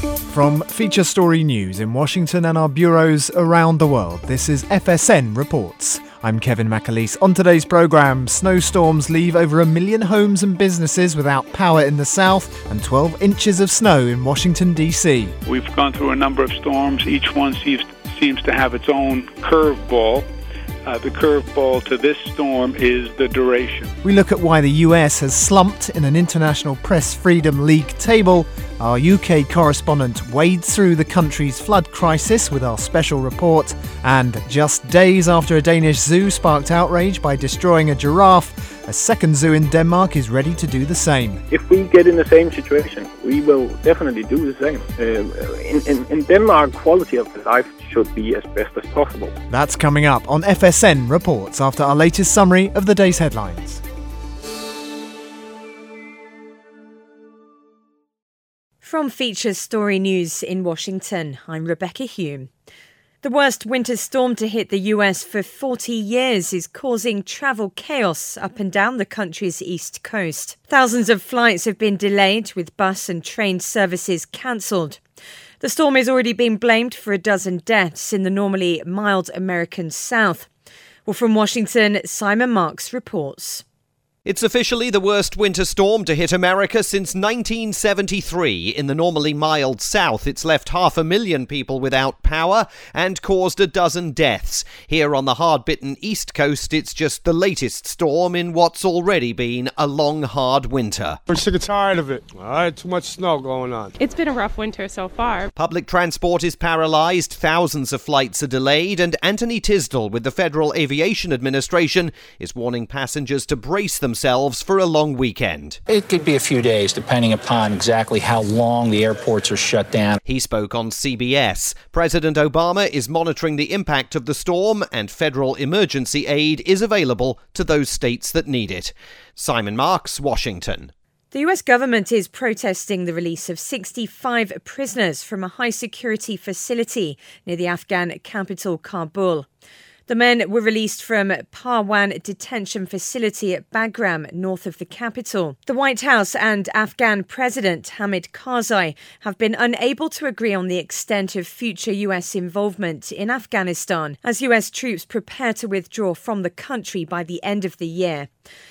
From Feature Story News in Washington and our bureaus around the world, this is FSN Reports. I'm Kevin McAleese. On today's programme, snowstorms leave over 1 million homes and businesses without power in the south and 12 inches of snow in Washington, D.C. We've gone through a number of storms. Each one seems to have its own curveball. The curveball to this storm is the duration. We look at why the US has slumped in an International Press Freedom League table. Our UK correspondent wades through the country's flood crisis with our special report. And just days after a Danish zoo sparked outrage by destroying a giraffe, a second zoo in Denmark is ready to do the same. If we get in the same situation, we will definitely do the same. In Denmark, quality of life should be as best as possible. That's coming up on FSN Reports after our latest summary of the day's headlines. From Feature Story News in Washington, I'm Rebecca Hume. The worst winter storm to hit the US for 40 years is causing travel chaos up and down the country's east coast. Thousands of flights have been delayed, with bus and train services cancelled. The storm has already been blamed for a dozen deaths in the normally mild American South. Well, from Washington, Simon Marks reports. It's officially the worst winter storm to hit America since 1973. In the normally mild South, it's left 500,000 people without power and caused a dozen deaths. Here on the hard-bitten East Coast, it's just the latest storm in what's already been a long, hard winter. I'm sick and tired of it. Too much snow going on. It's been a rough winter so far. Public transport is paralysed, thousands of flights are delayed, and Anthony Tisdall with the Federal Aviation Administration is warning passengers to brace themselves for a long weekend. It could be a few days, depending upon exactly how long the airports are shut down. He spoke on CBS. President Obama is monitoring the impact of the storm, and federal emergency aid is available to those states that need it. Simon Marks, Washington. The US government is protesting the release of 65 prisoners from a high-security facility near the Afghan capital, Kabul. The men were released from Parwan detention facility at Bagram, north of the capital. The White House and Afghan President Hamid Karzai have been unable to agree on the extent of future US involvement in Afghanistan as US troops prepare to withdraw from the country by the end of the year.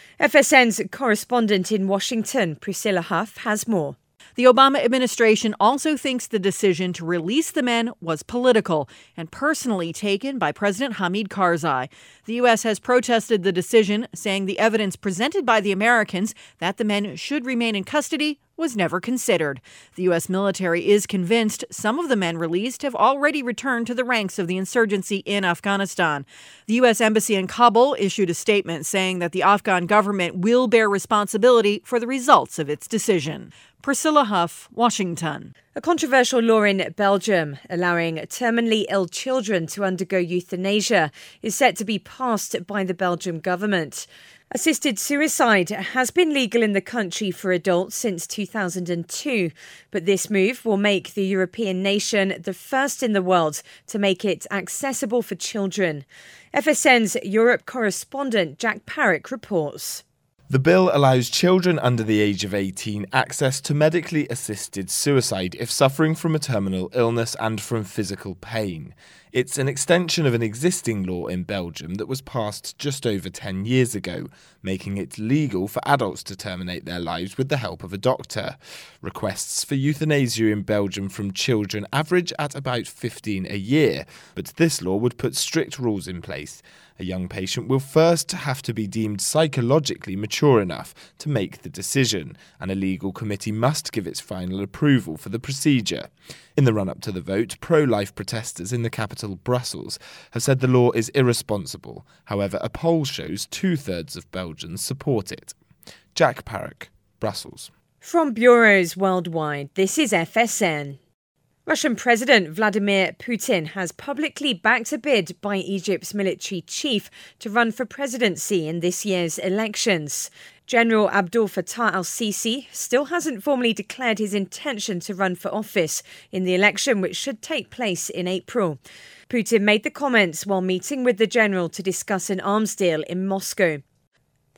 FSN's correspondent in Washington, Priscilla Huff, has more. The Obama administration also thinks the decision to release the men was political and personally taken by President Hamid Karzai. The U.S. has protested the decision, saying the evidence presented by the Americans that the men should remain in custody was never considered. The U.S. military is convinced some of the men released have already returned to the ranks of the insurgency in Afghanistan. The U.S. Embassy in Kabul issued a statement saying that the Afghan government will bear responsibility for the results of its decision. Priscilla Huff, Washington. A controversial law in Belgium allowing terminally ill children to undergo euthanasia is set to be passed by the Belgian government. Assisted suicide has been legal in the country for adults since 2002, but this move will make the European nation the first in the world to make it accessible for children. FSN's Europe correspondent Jack Parrick reports. The bill allows children under the age of 18 access to medically assisted suicide if suffering from a terminal illness and from physical pain. It's an extension of an existing law in Belgium that was passed just over 10 years ago, making it legal for adults to terminate their lives with the help of a doctor. Requests for euthanasia in Belgium from children average at about 15 a year, but this law would put strict rules in place. A young patient will first have to be deemed psychologically mature enough to make the decision, and a legal committee must give its final approval for the procedure. In the run-up to the vote, pro-life protesters in the capital, Brussels, have said the law is irresponsible. However, a poll shows 2/3 of Belgians support it. Jack Parrick, Brussels. From bureaus worldwide, this is FSN. Russian President Vladimir Putin has publicly backed a bid by Egypt's military chief to run for presidency in this year's elections. General Abdel Fattah al-Sisi still hasn't formally declared his intention to run for office in the election, which should take place in April. Putin made the comments while meeting with the general to discuss an arms deal in Moscow.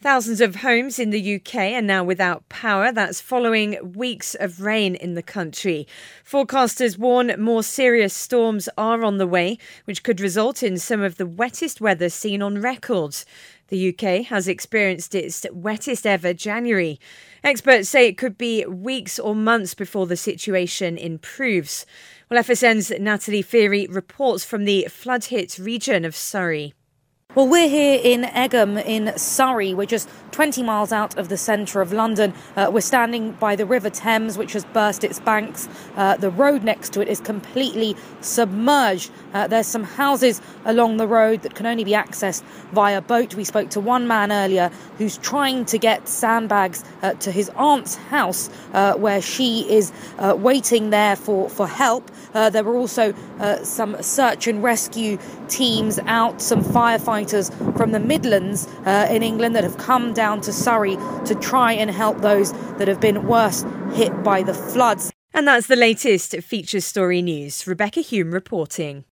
Thousands of homes in the UK are now without power. That's following weeks of rain in the country. Forecasters warn more serious storms are on the way, which could result in some of the wettest weather seen on record. The UK has experienced its wettest ever January. Experts say it could be weeks or months before the situation improves. Well, FSN's Natalie Feary reports from the flood-hit region of Surrey. Well, we're here in Egham in Surrey. We're just 20 miles out of the centre of London. We're standing by the River Thames, which has burst its banks. The road next to it is completely submerged. There's some houses along the road that can only be accessed via boat. We spoke to one man earlier who's trying to get sandbags to his aunt's house, where she is waiting there for help. There were also some search and rescue teams out, some firefighters from the Midlands in England that have come down to Surrey to try and help those that have been worst hit by the floods. And that's the latest Feature Story News. Rebecca Hume reporting.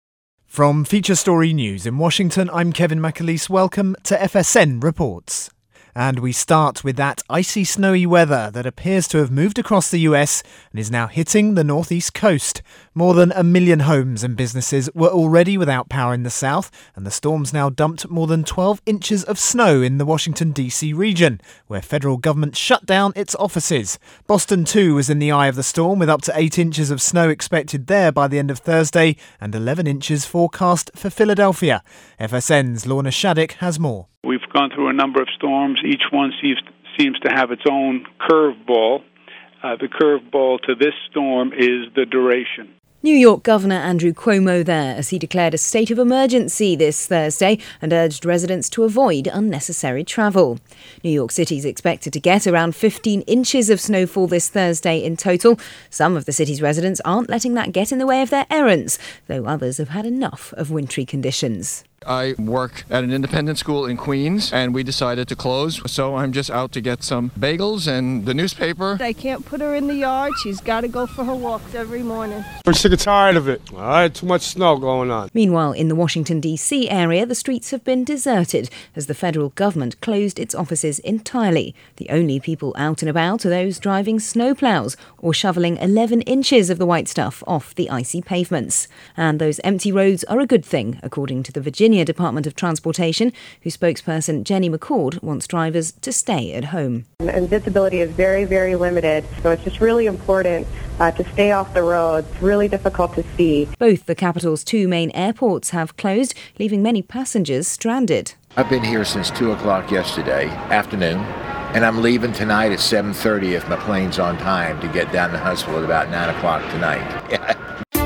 From Feature Story News in Washington, I'm Kevin McAleese. Welcome to FSN Reports. And we start with that icy, snowy weather that appears to have moved across the US and is now hitting the northeast coast. More than 1 million homes and businesses were already without power in the south, and the storm's now dumped more than 12 inches of snow in the Washington, D.C. region, where federal government shut down its offices. Boston, too, was in the eye of the storm, with up to 8 inches of snow expected there by the end of Thursday and 11 inches forecast for Philadelphia. FSN's Lorna Shattuck has more. We've gone through a number of storms. Each one seems to have its own curveball. The curveball to this storm is the duration. New York Governor Andrew Cuomo there as he declared a state of emergency this Thursday and urged residents to avoid unnecessary travel. New York City is expected to get around 15 inches of snowfall this Thursday in total. Some of the city's residents aren't letting that get in the way of their errands, though others have had enough of wintry conditions. I work at an independent school in Queens, and we decided to close, so I'm just out to get some bagels and the newspaper. I can't put her in the yard. She's got to go for her walks every morning. We're sick and tired of it. Too much snow going on. Meanwhile, in the Washington, D.C. area, the streets have been deserted as the federal government closed its offices entirely. The only people out and about are those driving snowplows or shoveling 11 inches of the white stuff off the icy pavements. And those empty roads are a good thing, according to the Virginia Department of Transportation, whose spokesperson Jenny McCord wants drivers to stay at home. And visibility is very, very limited, so it's just really important to stay off the roads. It's really difficult to see. Both the capital's two main airports have closed, leaving many passengers stranded. I've been here since 2 o'clock yesterday afternoon, and I'm leaving tonight at 7:30 if my plane's on time to get down to Huntsville at about 9 o'clock tonight.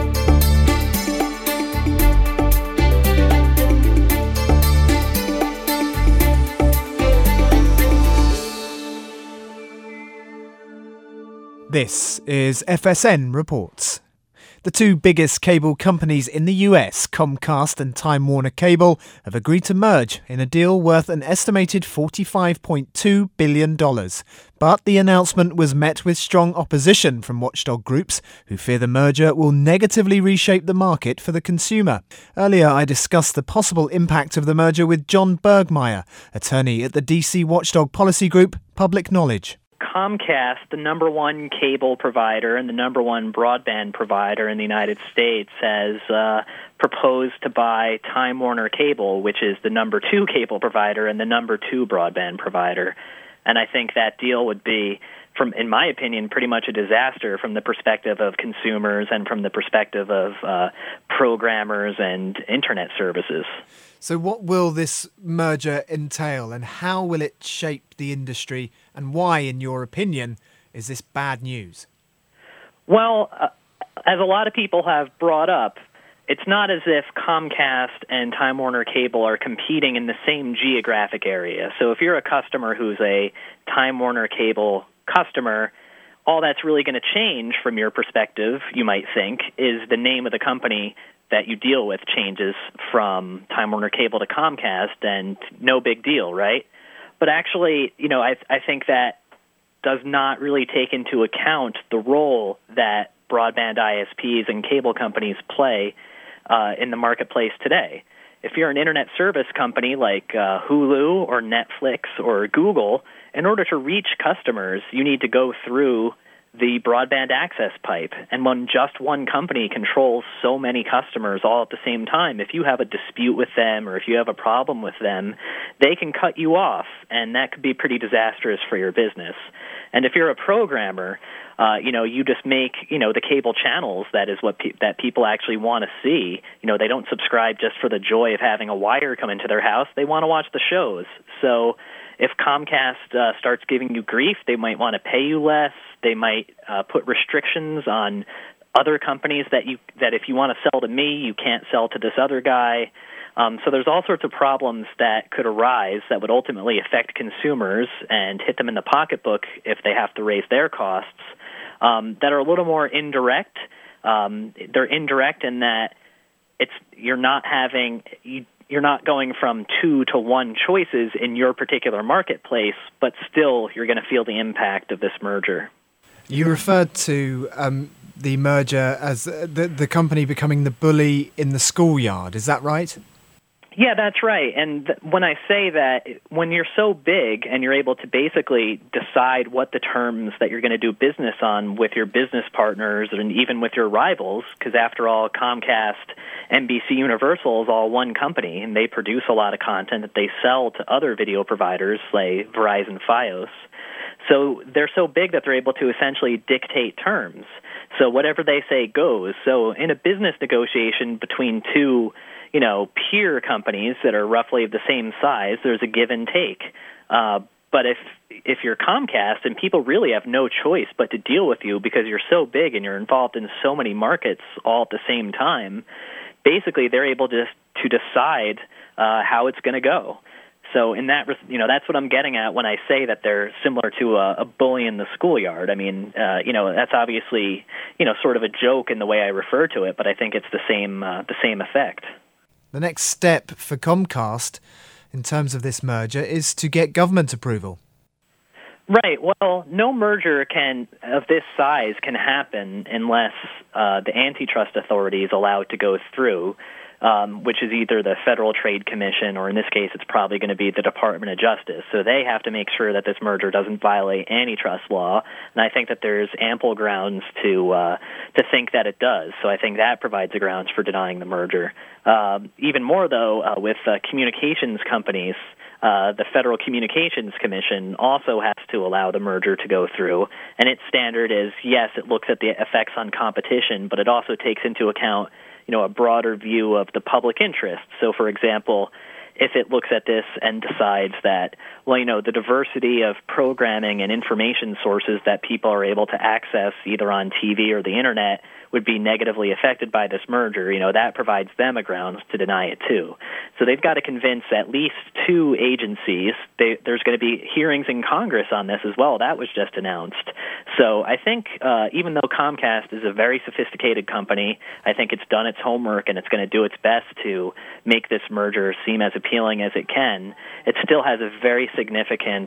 This is FSN Reports. The two biggest cable companies in the US, Comcast and Time Warner Cable, have agreed to merge in a deal worth an estimated $45.2 billion. But the announcement was met with strong opposition from watchdog groups who fear the merger will negatively reshape the market for the consumer. Earlier, I discussed the possible impact of the merger with John Bergmeyer, attorney at the DC watchdog policy group Public Knowledge. Comcast, the number one cable provider and the number one broadband provider in the United States, has proposed to buy Time Warner Cable, which is the number two cable provider and the number two broadband provider. And I think that deal would be, in my opinion, pretty much a disaster from the perspective of consumers and from the perspective of programmers and internet services. So what will this merger entail, and how will it shape the industry, and why, in your opinion, is this bad news? Well, as a lot of people have brought up, it's not as if Comcast and Time Warner Cable are competing in the same geographic area. So if you're a customer who's a Time Warner Cable customer, all that's really going to change from your perspective, you might think, is the name of the company that you deal with changes from Time Warner Cable to Comcast, and no big deal, right? But actually, I think that does not really take into account the role that broadband ISPs and cable companies play in the marketplace today. if you're an internet service company like Hulu or Netflix or Google, in order to reach customers, you need to go through the broadband access pipe. And when just one company controls so many customers all at the same time, if you have a dispute with them or if you have a problem with them, they can cut you off, and that could be pretty disastrous for your business. And if you're a programmer, you just make, the cable channels. That is what that people actually want to see. They don't subscribe just for the joy of having a wire come into their house. They want to watch the shows. So if Comcast starts giving you grief, they might want to pay you less. They might put restrictions on other companies that if you want to sell to me, you can't sell to this other guy. So there's all sorts of problems that could arise that would ultimately affect consumers and hit them in the pocketbook if they have to raise their costs, that are a little more indirect. They're indirect in that you're not going from 2 to 1 choices in your particular marketplace, but still you're going to feel the impact of this merger. You referred to the merger as the company becoming the bully in the schoolyard. Is that right? Yeah, that's right. And when I say that, when you're so big and you're able to basically decide what the terms that you're going to do business on with your business partners and even with your rivals, because after all, Comcast, NBC Universal is all one company, and they produce a lot of content that they sell to other video providers like Verizon Fios. So they're so big that they're able to essentially dictate terms. So whatever they say goes. So in a business negotiation between two peer companies that are roughly of the same size, there's a give and take. But if you're Comcast and people really have no choice but to deal with you because you're so big and you're involved in so many markets all at the same time, basically they're able to decide how it's going to go. So in that, that's what I'm getting at when I say that they're similar to a bully in the schoolyard. I mean, that's obviously, sort of a joke in the way I refer to it, but I think it's the same effect. The next step for Comcast in terms of this merger is to get government approval. Right. Well, no merger of this size can happen unless the antitrust authority is allowed to go through, which is either the Federal Trade Commission or in this case it's probably going to be the Department of Justice. So they have to make sure that this merger doesn't violate antitrust law, and I think that there's ample grounds to think that it does. So I think that provides the grounds for denying the merger. Even more, though, with communications companies, the Federal Communications Commission also has to allow the merger to go through, and its standard is, yes, it looks at the effects on competition, but it also takes into account a broader view of the public interest. So, for example, if it looks at this and decides that, the diversity of programming and information sources that people are able to access either on TV or the internet would be negatively affected by this merger, that provides them a grounds to deny it too. So they've got to convince at least 2 agencies. There's going to be hearings in Congress on this as well. That was just announced. So I think even though Comcast is a very sophisticated company, I think it's done its homework and it's going to do its best to make this merger seem as appealing as it can. It still has a very significant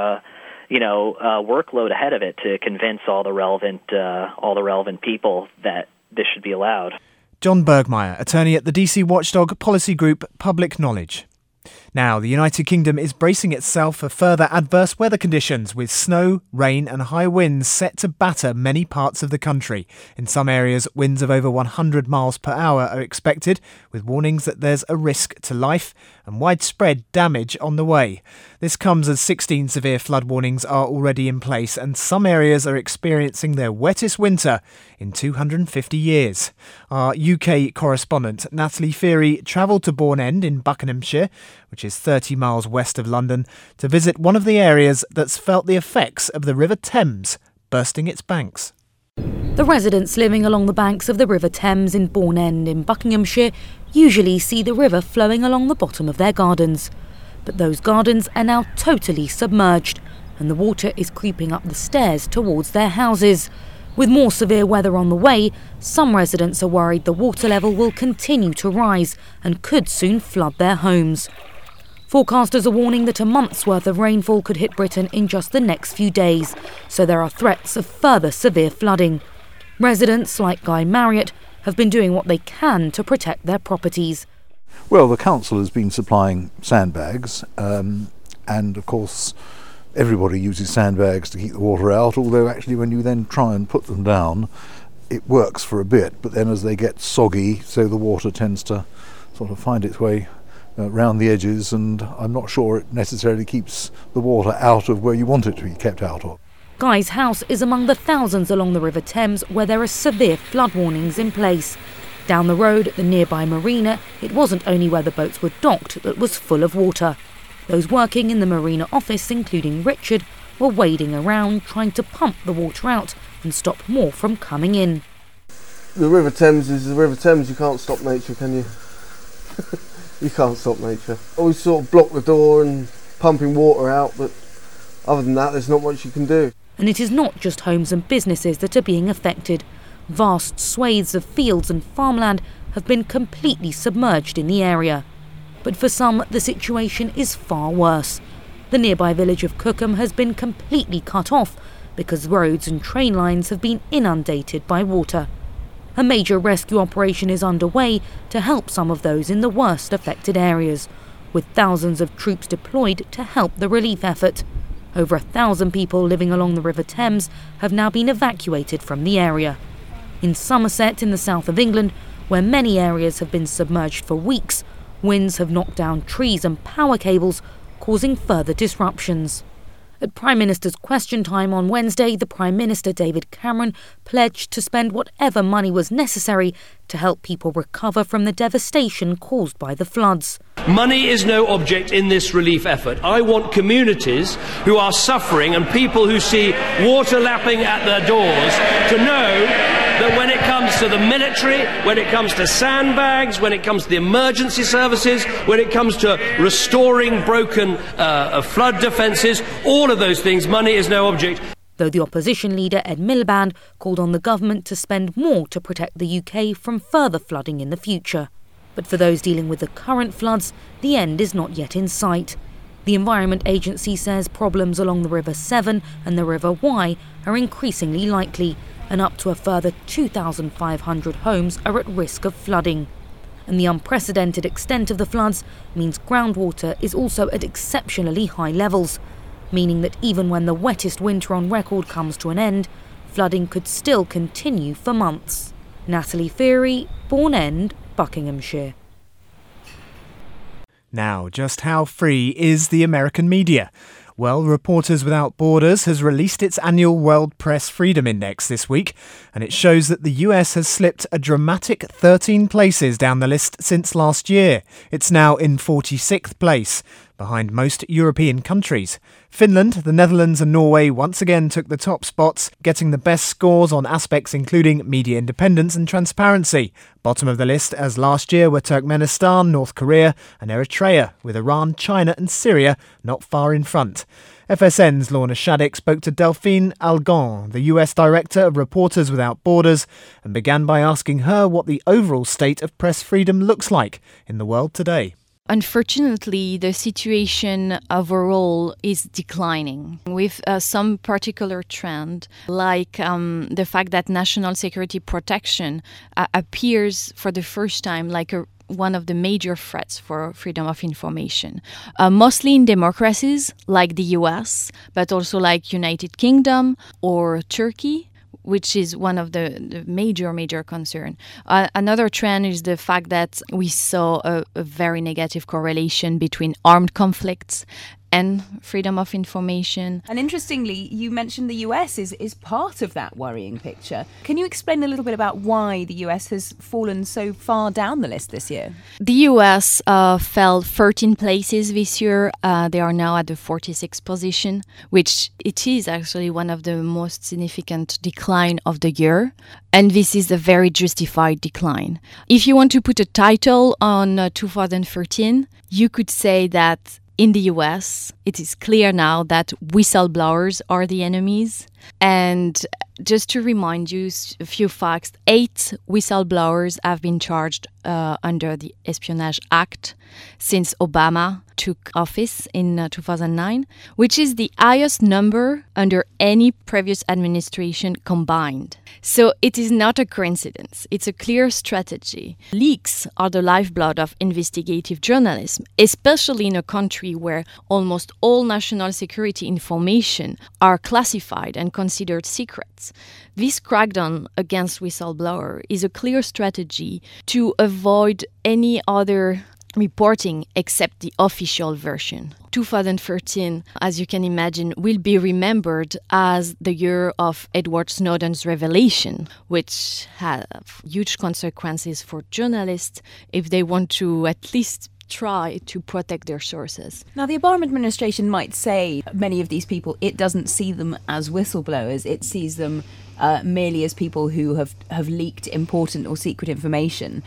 workload ahead of it to convince all the relevant people that this should be allowed. John Bergmeyer, attorney at the DC watchdog policy group Public Knowledge. Now, the United Kingdom is bracing itself for further adverse weather conditions, with snow, rain and high winds set to batter many parts of the country. In some areas, winds of over 100 miles per hour are expected, with warnings that there's a risk to life and widespread damage on the way. This comes as 16 severe flood warnings are already in place, and some areas are experiencing their wettest winter in 250 years. Our UK correspondent Natalie Feary travelled to Bourne End in Buckinghamshire, which is 30 miles west of London, to visit one of the areas that's felt the effects of the River Thames bursting its banks. The residents living along the banks of the River Thames in Bourne End in Buckinghamshire usually see the river flowing along the bottom of their gardens. But those gardens are now totally submerged, and the water is creeping up the stairs towards their houses. With more severe weather on the way, some residents are worried the water level will continue to rise and could soon flood their homes. Forecasters are warning that a month's worth of rainfall could hit Britain in just the next few days, so there are threats of further severe flooding. Residents like Guy Marriott have been doing what they can to protect their properties. Well, the council has been supplying sandbags, and of course everybody uses sandbags to keep the water out, although actually when you then try and put them down, it works for a bit, but then as they get soggy, so the water tends to sort of find its way round the edges, and I'm not sure it necessarily keeps the water out of where you want it to be kept out of. Guy's house is among the thousands along the River Thames where there are severe flood warnings in place. Down the road at the nearby marina, it wasn't only where the boats were docked that was full of water. Those working in the marina office, including Richard, were wading around trying to pump the water out and stop more from coming in. The River Thames is the River Thames. You can't stop nature, can you? You can't stop nature. Always sort of block the door and pumping water out, but other than that, there's not much you can do. And it is not just homes and businesses that are being affected. Vast swathes of fields and farmland have been completely submerged in the area. But for some, the situation is far worse. The nearby village of Cookham has been completely cut off because roads and train lines have been inundated by water. A major rescue operation is underway to help some of those in the worst affected areas, with thousands of troops deployed to help the relief effort. Over 1,000 people living along the River Thames have now been evacuated from the area. In Somerset, in the south of England, where many areas have been submerged for weeks, winds have knocked down trees and power cables, causing further disruptions. At Prime Minister's Question Time on Wednesday, the Prime Minister David Cameron pledged to spend whatever money was necessary to help people recover from the devastation caused by the floods. Money is no object in this relief effort. I want communities who are suffering and people who see water lapping at their doors to know that when it comes to the military, when it comes to sandbags, when it comes to the emergency services, when it comes to restoring broken flood defences, all of those things, money is no object. Though the opposition leader Ed Miliband called on the government to spend more to protect the UK from further flooding in the future. But for those dealing with the current floods, the end is not yet in sight. The Environment Agency says problems along the River Severn and the River Wye are increasingly likely, and up to a further 2,500 homes are at risk of flooding. And the unprecedented extent of the floods means groundwater is also at exceptionally high levels, meaning that even when the wettest winter on record comes to an end, flooding could still continue for months. Natalie Feary, Bourne End, Buckinghamshire. Now, just how free is the American media? Well, Reporters Without Borders has released its annual World Press Freedom Index this week, and it shows that the US has slipped a dramatic 13 places down the list since last year. It's now in 46th place, behind most European countries. Finland, the Netherlands and Norway once again took the top spots, getting the best scores on aspects including media independence and transparency. Bottom of the list, as last year, were Turkmenistan, North Korea and Eritrea, with Iran, China and Syria not far in front. FSN's Lorna Shaddick spoke to Delphine Algon, the US Director of Reporters Without Borders, and began by asking her what the overall state of press freedom looks like in the world today. Unfortunately, the situation overall is declining, with some particular trend, like the fact that national security protection appears for the first time like one of the major threats for freedom of information, mostly in democracies like the US, but also like United Kingdom or Turkey, which is one of the major concern. Another trend is the fact that we saw a very negative correlation between armed conflicts and freedom of information. And interestingly, you mentioned the US is part of that worrying picture. Can you explain a little bit about why the US has fallen so far down the list this year? The US fell 13 places this year. They are now at the 46th position, which it is actually one of the most significant decline of the year. And this is a very justified decline. If you want to put a title on 2013, you could say that in the US, it is clear now that whistleblowers are the enemies. And just to remind you a few facts, 8 whistleblowers have been charged under the Espionage Act since Obama took office in 2009, which is the highest number under any previous administration combined. So it is not a coincidence. It's a clear strategy. Leaks are the lifeblood of investigative journalism, especially in a country where almost all national security information are classified and considered secrets. This crackdown against whistleblowers is a clear strategy to avoid any other reporting except the official version. 2013, as you can imagine, will be remembered as the year of Edward Snowden's revelation, which have huge consequences for journalists if they want to at least try to protect their sources. Now, the Obama administration might say many of these people, it doesn't see them as whistleblowers, it sees them merely as people who have leaked important or secret information.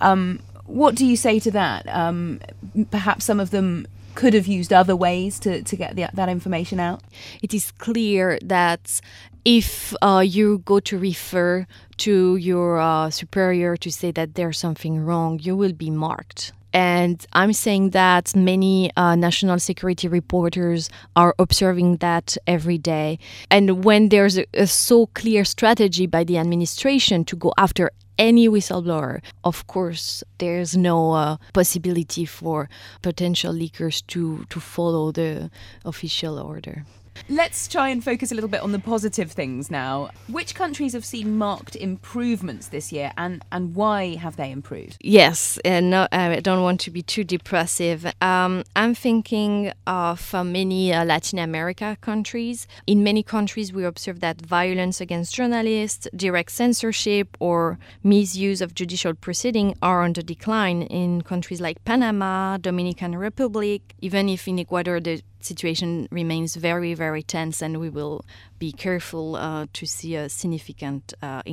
What do you say to that? Perhaps some of them could have used other ways to get that information out? It is clear that if you go to refer to your superior to say that there's something wrong, you will be marked. And I'm saying that many national security reporters are observing that every day. And when there's a so clear strategy by the administration to go after any whistleblower, of course, there's no possibility for potential leakers to follow the official order. Let's try and focus a little bit on the positive things now. Which countries have seen marked improvements this year, and why have they improved? Yes, and no, I don't want to be too depressive. I'm thinking of many Latin America countries. In many countries, we observe that violence against journalists, direct censorship, or misuse of judicial proceeding are on the decline in countries like Panama, Dominican Republic, even if in Ecuador the situation remains very, very tense, and we will be careful to see a significant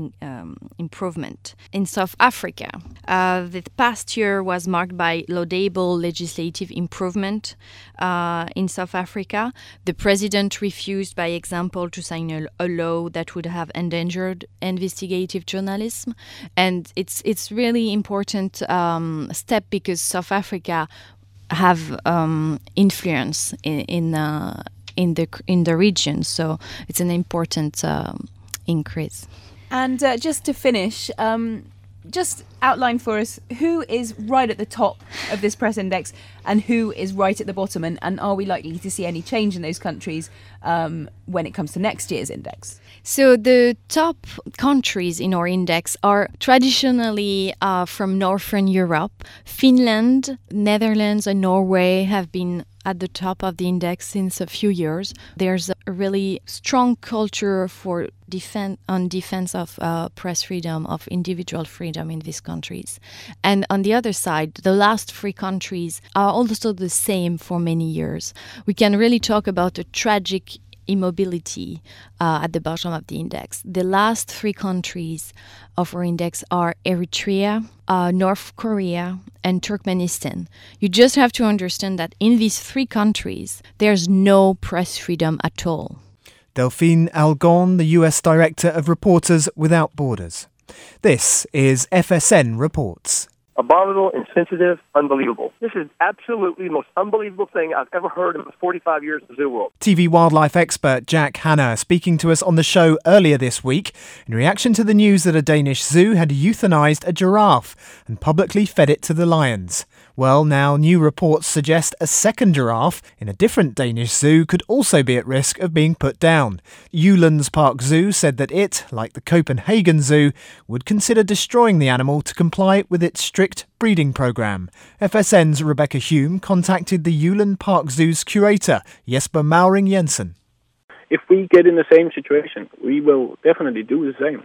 improvement. In South Africa, the past year was marked by laudable legislative improvement in South Africa. The president refused, by example, to sign a law that would have endangered investigative journalism, and it's really important step because South Africa have influence in the region, so it's an important increase. And just to finish, just outline for us who is right at the top of this press index and who is right at the bottom, and are we likely to see any change in those countries when it comes to next year's index? So the top countries in our index are traditionally from Northern Europe. Finland, Netherlands and Norway have been at the top of the index since a few years. There's a really strong culture for defense of press freedom, of individual freedom in these countries. And on the other side, the last three countries are also the same for many years. We can really talk about a tragic immobility at the bottom of the index. The last three countries of our index are Eritrea, North Korea, and Turkmenistan. You just have to understand that in these three countries, there's no press freedom at all. Delphine Algon, the US Director of Reporters Without Borders. This is FSN Reports. Abominable, insensitive, unbelievable. This is absolutely the most unbelievable thing I've ever heard in the 45 years of Zoo World. TV wildlife expert Jack Hanna speaking to us on the show earlier this week in reaction to the news that a Danish zoo had euthanized a giraffe and publicly fed it to the lions. Well, now new reports suggest a second giraffe in a different Danish zoo could also be at risk of being put down. Jyllands Park Zoo said that it, like the Copenhagen Zoo, would consider destroying the animal to comply with its strict breeding programme. FSN's Rebecca Hume contacted the Jylland Park Zoo's curator, Jesper Mauring Jensen. If we get in the same situation, we will definitely do the same.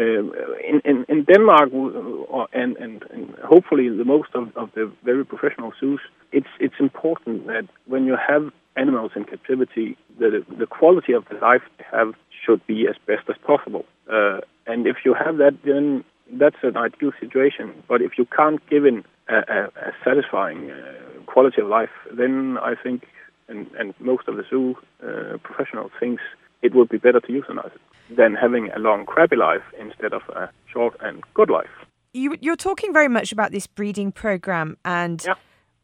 In Denmark, and hopefully the most of the very professional zoos, it's important that when you have animals in captivity, the quality of the life they have should be as best as possible. And if you have that, then that's an ideal situation. But if you can't give in a satisfying quality of life, then I think, and most of the zoo professionals thinks, it would be better to euthanize it than having a long, crappy life instead of a short and good life. You're talking very much about this breeding program, and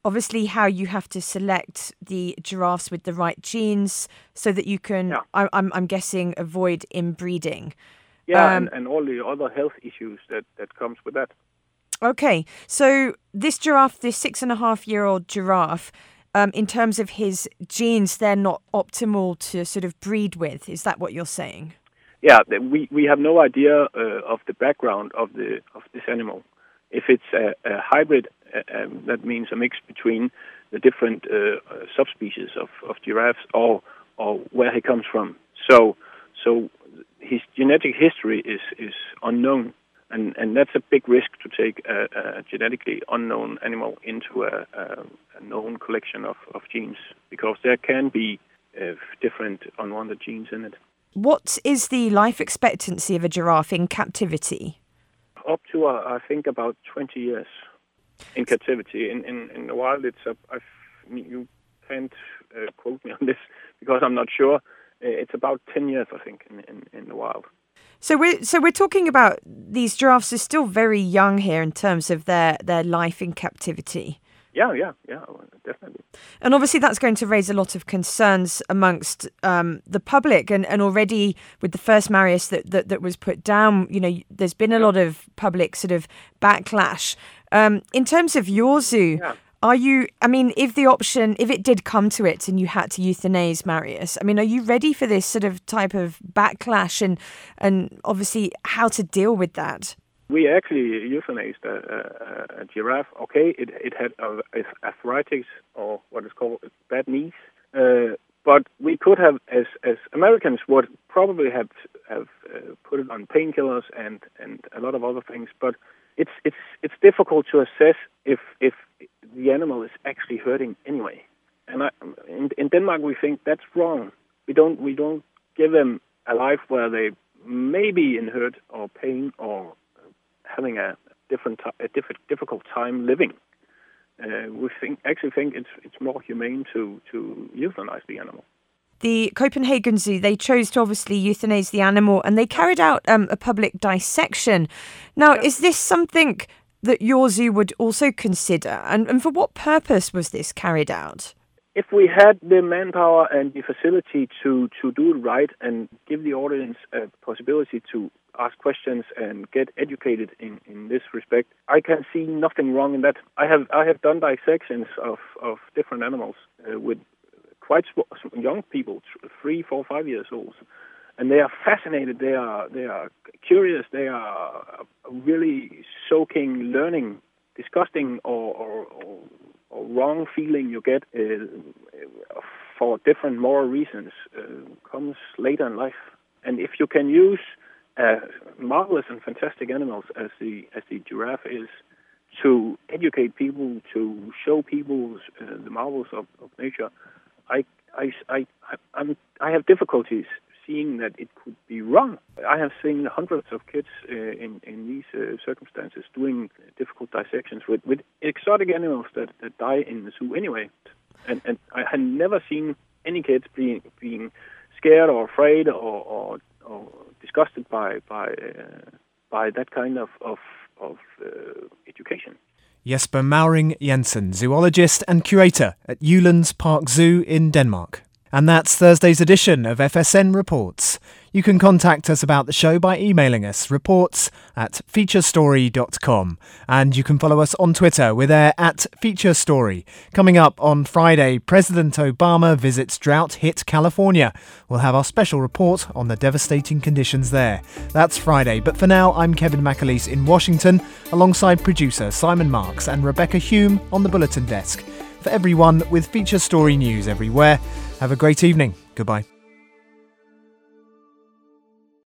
obviously how you have to select the giraffes with the right genes so that you can, I'm guessing, avoid inbreeding. Yeah, and all the other health issues that comes with that. Okay, so this giraffe, this 6.5-year-old giraffe, in terms of his genes, they're not optimal to sort of breed with. Is that what you're saying? Yeah, we have no idea of the background of this animal. If it's a hybrid, that means a mix between the different subspecies of giraffes, or where he comes from. So his genetic history is unknown, and that's a big risk to take a genetically unknown animal into a known collection of genes, because there can be different unwanted genes in it. What is the life expectancy of a giraffe in captivity? Up to, I think, about 20 years in captivity. In the wild, you can't quote me on this because I'm not sure. It's about 10 years, I think, in the wild. So we're talking about these giraffes are still very young here in terms of their life in captivity. Yeah, definitely. And obviously that's going to raise a lot of concerns amongst the public. And already with the first Marius that was put down, there's been a lot of public sort of backlash. In terms of your zoo, if it did come to it and you had to euthanize Marius, are you ready for this sort of type of backlash and obviously how to deal with that? We actually euthanized a giraffe. Okay, it had arthritis, or what is called bad knees. But we could have, as Americans, would probably have put it on painkillers and a lot of other things. But it's difficult to assess if the animal is actually hurting anyway. And in Denmark, we think that's wrong. We don't give them a life where they may be in hurt or pain or having a difficult time living. We think it's more humane to euthanize the animal. The Copenhagen Zoo, they chose to obviously euthanize the animal, and they carried out a public dissection. Now, is this something that your zoo would also consider? And for what purpose was this carried out? If we had the manpower and the facility to do it right and give the audience a possibility to ask questions and get educated in this respect, I can see nothing wrong in that. I have done dissections of different animals with quite young people, 3, 4, 5 years old, and they are fascinated. They are curious. They are really soaking, learning, disgusting or wrong feeling you get for different moral reasons comes later in life. And if you can use marvelous and fantastic animals as the giraffe is to educate people, to show people the marvels of nature, I have difficulties seeing that it could be wrong. I have seen hundreds of kids in these circumstances doing difficult dissections with exotic animals that die in the zoo anyway. And I had never seen any kids being scared or afraid or disgusted by that kind of education. Jesper Mauring Jensen, zoologist and curator at Jyllands Park Zoo in Denmark. And that's Thursday's edition of FSN Reports. You can contact us about the show by emailing us reports@featurestory.com. And you can follow us on Twitter. We're there @FeatureStory. Coming up on Friday, President Obama visits drought-hit California. We'll have our special report on the devastating conditions there. That's Friday. But for now, I'm Kevin McAleese in Washington, alongside producer Simon Marks and Rebecca Hume on the Bulletin Desk. For everyone with Feature Story news everywhere, have a great evening. Goodbye.